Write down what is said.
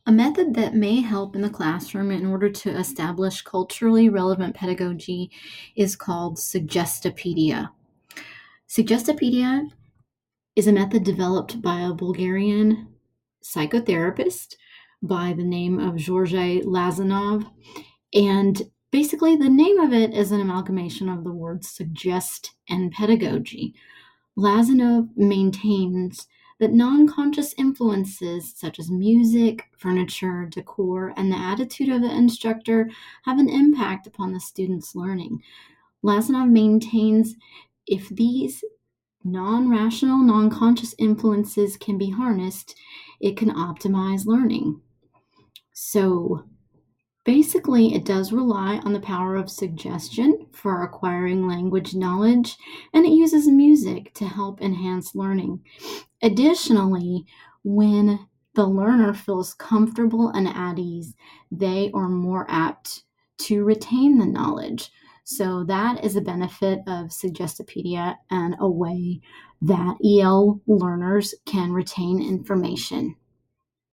A method that may help in the classroom in order to establish culturally relevant pedagogy is called Suggestopedia. Suggestopedia is a method developed by a Bulgarian psychotherapist by the name of Georgi Lazanov. And basically, the name of it is an amalgamation of the words suggest and pedagogy. Lazanov maintains that non conscious influences such as music, furniture, decor, and the attitude of the instructor have an impact upon the student's learning. Lazanov maintains if these non rational, non conscious influences can be harnessed, it can optimize learning. So, basically, it does rely on the power of suggestion for acquiring language knowledge, and it uses music to help enhance learning. Additionally, when the learner feels comfortable and at ease, they are more apt to retain the knowledge. So, that is a benefit of Suggestopedia and a way that EL learners can retain information.